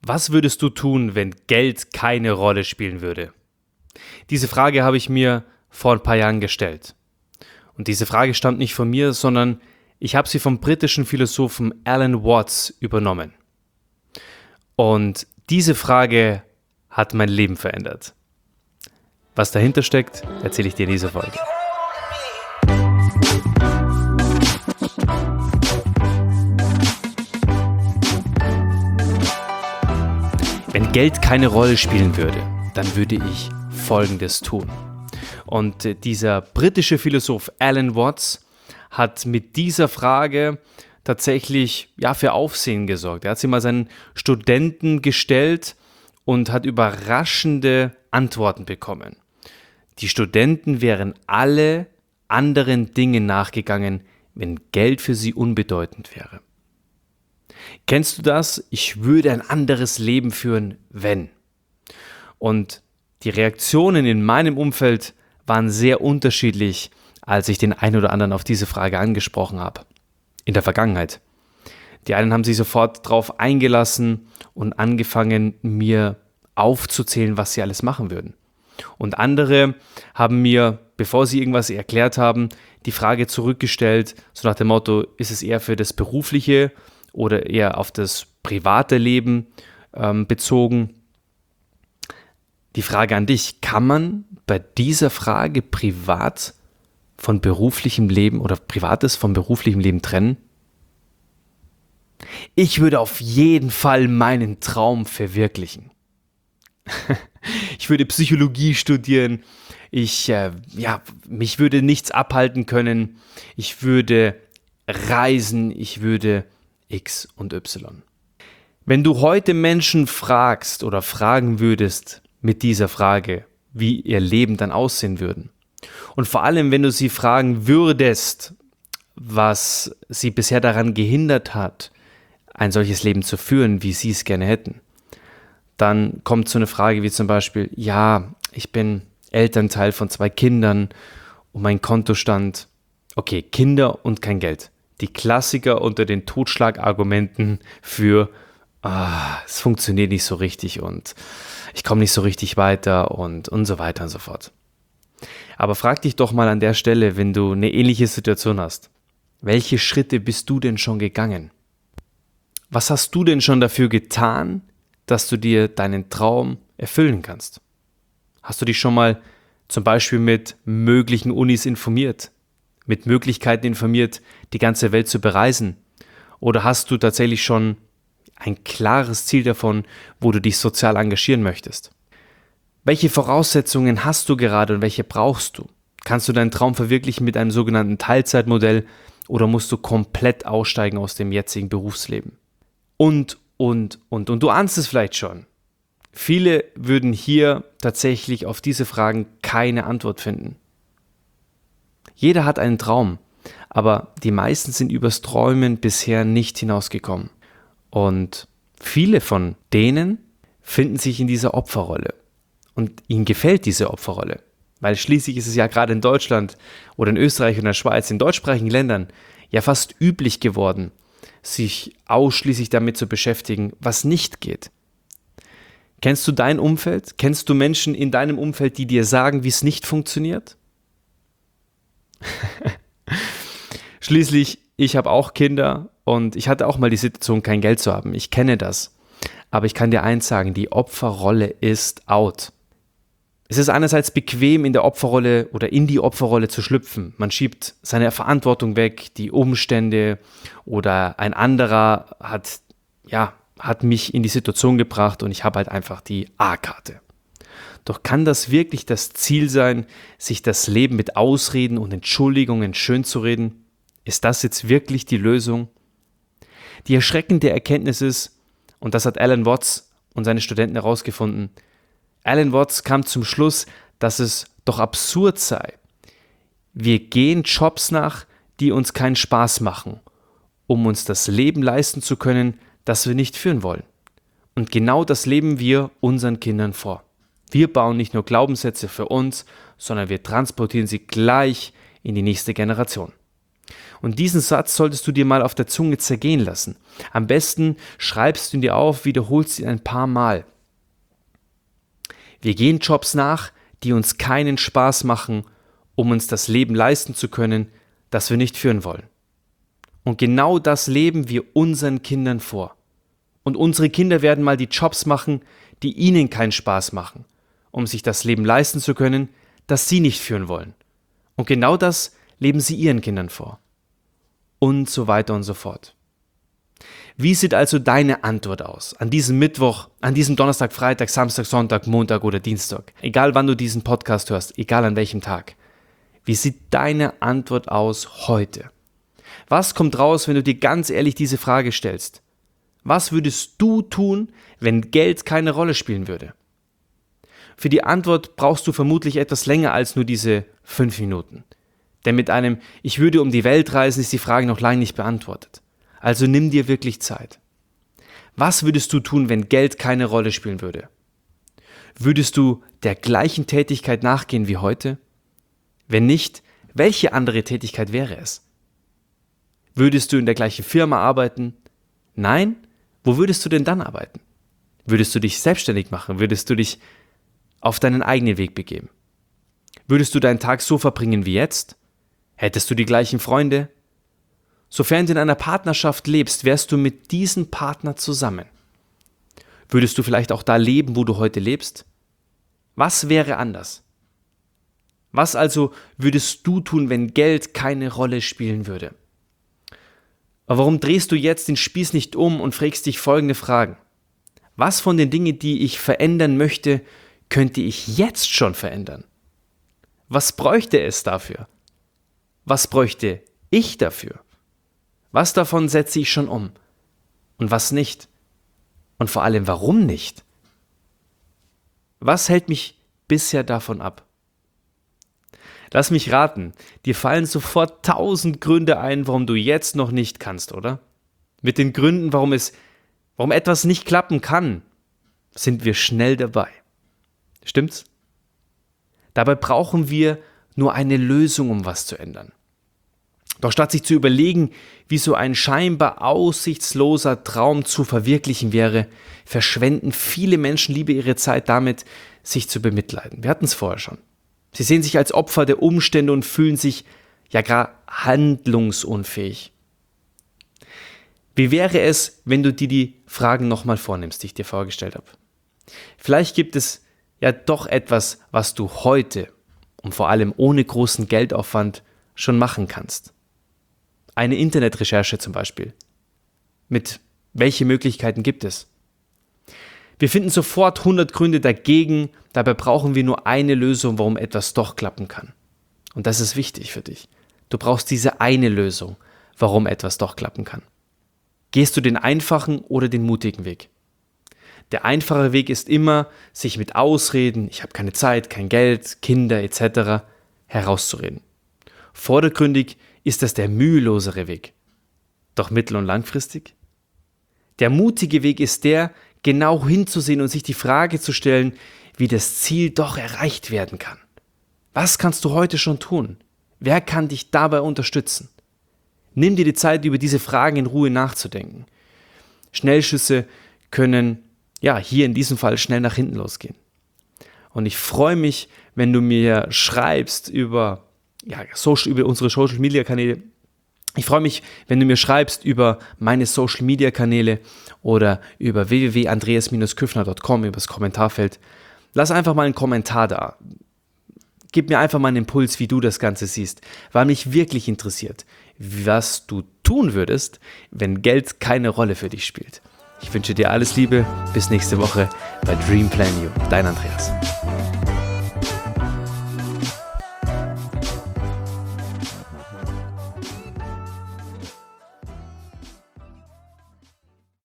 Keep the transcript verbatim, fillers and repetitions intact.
Was würdest du tun, wenn Geld keine Rolle spielen würde? Diese Frage habe ich mir vor ein paar Jahren gestellt. Und diese Frage stammt nicht von mir, sondern ich habe sie vom britischen Philosophen Alan Watts übernommen. Und diese Frage hat mein Leben verändert. Was dahinter steckt, erzähle ich dir in dieser Folge. Wenn Geld keine Rolle spielen würde, dann würde ich Folgendes tun. Und äh, dieser britische Philosoph Alan Watts hat mit dieser Frage tatsächlich ja, für Aufsehen gesorgt. Er hat sie mal seinen Studenten gestellt und hat überraschende Antworten bekommen. Die Studenten wären alle anderen Dinge nachgegangen, wenn Geld für sie unbedeutend wäre. Kennst du das? Ich würde ein anderes Leben führen, wenn. Und die Reaktionen in meinem Umfeld waren sehr unterschiedlich, als ich den einen oder anderen auf diese Frage angesprochen habe. In der Vergangenheit. Die einen haben sich sofort darauf eingelassen und angefangen, mir aufzuzählen, was sie alles machen würden. Und andere haben mir, bevor sie irgendwas erklärt haben, die Frage zurückgestellt, so nach dem Motto, ist es eher für das Berufliche oder eher auf das private Leben ähm, bezogen. Die Frage an dich, kann man bei dieser Frage privat von beruflichem Leben oder Privates von beruflichem Leben trennen? Ich würde auf jeden Fall meinen Traum verwirklichen. Ich würde Psychologie studieren, ich, äh, ja, mich würde nichts abhalten können, ich würde reisen, ich würde X und Y. Wenn du heute Menschen fragst oder fragen würdest mit dieser Frage, wie ihr Leben dann aussehen würden, und vor allem, wenn du sie fragen würdest, was sie bisher daran gehindert hat, ein solches Leben zu führen, wie sie es gerne hätten, dann kommt so eine Frage wie zum Beispiel, ja, ich bin Elternteil von zwei Kindern und mein Kontostand, okay, Kinder und kein Geld. Die Klassiker unter den Totschlagargumenten für, ah, es funktioniert nicht so richtig und ich komme nicht so richtig weiter und, und so weiter und so fort. Aber frag dich doch mal an der Stelle, wenn du eine ähnliche Situation hast, welche Schritte bist du denn schon gegangen? Was hast du denn schon dafür getan, dass du dir deinen Traum erfüllen kannst? Hast du dich schon mal zum Beispiel mit möglichen Unis informiert? Mit Möglichkeiten informiert, die ganze Welt zu bereisen? Oder hast du tatsächlich schon ein klares Ziel davon, wo du dich sozial engagieren möchtest? Welche Voraussetzungen hast du gerade und welche brauchst du? Kannst du deinen Traum verwirklichen mit einem sogenannten Teilzeitmodell oder musst du komplett aussteigen aus dem jetzigen Berufsleben? Und, und, und. Und du ahnst es vielleicht schon. Viele würden hier tatsächlich auf diese Fragen keine Antwort finden. Jeder hat einen Traum, aber die meisten sind übers Träumen bisher nicht hinausgekommen. Und viele von denen finden sich in dieser Opferrolle. Und ihnen gefällt diese Opferrolle. Weil schließlich ist es ja gerade in Deutschland oder in Österreich und in der Schweiz, in deutschsprachigen Ländern, ja fast üblich geworden, sich ausschließlich damit zu beschäftigen, was nicht geht. Kennst du dein Umfeld? Kennst du Menschen in deinem Umfeld, die dir sagen, wie es nicht funktioniert? Schließlich, ich habe auch Kinder und ich hatte auch mal die Situation, kein Geld zu haben. Ich kenne das. Aber ich kann dir eins sagen, die Opferrolle ist out. Es ist einerseits bequem, in der Opferrolle oder in die Opferrolle zu schlüpfen. Man schiebt seine Verantwortung weg, die Umstände oder ein anderer hat, ja, hat mich in die Situation gebracht und ich habe halt einfach die A-Karte. Doch kann das wirklich das Ziel sein, sich das Leben mit Ausreden und Entschuldigungen schön zu reden? Ist das jetzt wirklich die Lösung? Die erschreckende Erkenntnis ist, und das hat Alan Watts und seine Studenten herausgefunden, Alan Watts kam zum Schluss, dass es doch absurd sei. Wir gehen Jobs nach, die uns keinen Spaß machen, um uns das Leben leisten zu können, das wir nicht führen wollen. Und genau das leben wir unseren Kindern vor. Wir bauen nicht nur Glaubenssätze für uns, sondern wir transportieren sie gleich in die nächste Generation. Und diesen Satz solltest du dir mal auf der Zunge zergehen lassen. Am besten schreibst du ihn dir auf, wiederholst ihn ein paar Mal. Wir gehen Jobs nach, die uns keinen Spaß machen, um uns das Leben leisten zu können, das wir nicht führen wollen. Und genau das leben wir unseren Kindern vor. Und unsere Kinder werden mal die Jobs machen, die ihnen keinen Spaß machen, um sich das Leben leisten zu können, das sie nicht führen wollen. Und genau das leben sie ihren Kindern vor. Und so weiter und so fort. Wie sieht also deine Antwort aus an diesem Mittwoch, an diesem Donnerstag, Freitag, Samstag, Sonntag, Montag oder Dienstag? Egal wann du diesen Podcast hörst, egal an welchem Tag. Wie sieht deine Antwort aus heute? Was kommt raus, wenn du dir ganz ehrlich diese Frage stellst? Was würdest du tun, wenn Geld keine Rolle spielen würde? Für die Antwort brauchst du vermutlich etwas länger als nur diese fünf Minuten. Denn mit einem Ich würde um die Welt reisen ist die Frage noch lange nicht beantwortet. Also nimm dir wirklich Zeit. Was würdest du tun, wenn Geld keine Rolle spielen würde? Würdest du der gleichen Tätigkeit nachgehen wie heute? Wenn nicht, welche andere Tätigkeit wäre es? Würdest du in der gleichen Firma arbeiten? Nein? Wo würdest du denn dann arbeiten? Würdest du dich selbstständig machen? Würdest du dich auf deinen eigenen Weg begeben? Würdest du deinen Tag so verbringen wie jetzt? Hättest du die gleichen Freunde? Sofern du in einer Partnerschaft lebst, wärst du mit diesem Partner zusammen. Würdest du vielleicht auch da leben, wo du heute lebst? Was wäre anders? Was also würdest du tun, wenn Geld keine Rolle spielen würde? Aber warum drehst du jetzt den Spieß nicht um und fragst dich folgende Fragen? Was von den Dingen, die ich verändern möchte, könnte ich jetzt schon verändern? Was bräuchte es dafür? Was bräuchte ich dafür? Was davon setze ich schon um? Und was nicht? Und vor allem, warum nicht? Was hält mich bisher davon ab? Lass mich raten, dir fallen sofort tausend Gründe ein, warum du jetzt noch nicht kannst, oder? Mit den Gründen, warum es, warum etwas nicht klappen kann, sind wir schnell dabei. Stimmt's? Dabei brauchen wir nur eine Lösung, um was zu ändern. Doch statt sich zu überlegen, wie so ein scheinbar aussichtsloser Traum zu verwirklichen wäre, verschwenden viele Menschen lieber ihre Zeit damit, sich zu bemitleiden. Wir hatten es vorher schon. Sie sehen sich als Opfer der Umstände und fühlen sich ja gar handlungsunfähig. Wie wäre es, wenn du dir die Fragen nochmal vornimmst, die ich dir vorgestellt habe? Vielleicht gibt es ja doch etwas, was du heute und vor allem ohne großen Geldaufwand schon machen kannst. Eine Internetrecherche zum Beispiel. Mit welche Möglichkeiten gibt es? Wir finden sofort hundert Gründe dagegen, dabei brauchen wir nur eine Lösung, warum etwas doch klappen kann. Und das ist wichtig für dich. Du brauchst diese eine Lösung, warum etwas doch klappen kann. Gehst du den einfachen oder den mutigen Weg? Der einfache Weg ist immer, sich mit Ausreden, ich habe keine Zeit, kein Geld, Kinder et cetera herauszureden. Vordergründig ist das der mühelosere Weg. Doch mittel- und langfristig? Der mutige Weg ist der, genau hinzusehen und sich die Frage zu stellen, wie das Ziel doch erreicht werden kann. Was kannst du heute schon tun? Wer kann dich dabei unterstützen? Nimm dir die Zeit, über diese Fragen in Ruhe nachzudenken. Schnellschüsse können, ja, hier in diesem Fall schnell nach hinten losgehen. Und ich freue mich, wenn du mir schreibst über, ja, Social, über unsere Social-Media-Kanäle. Ich freue mich, wenn du mir schreibst über meine Social-Media-Kanäle oder über w w w punkt andreas Bindestrich küffner punkt com über das Kommentarfeld. Lass einfach mal einen Kommentar da. Gib mir einfach mal einen Impuls, wie du das Ganze siehst, weil mich wirklich interessiert, was du tun würdest, wenn Geld keine Rolle für dich spielt. Ich wünsche dir alles Liebe, bis nächste Woche bei Dream Plan You. Dein Andreas.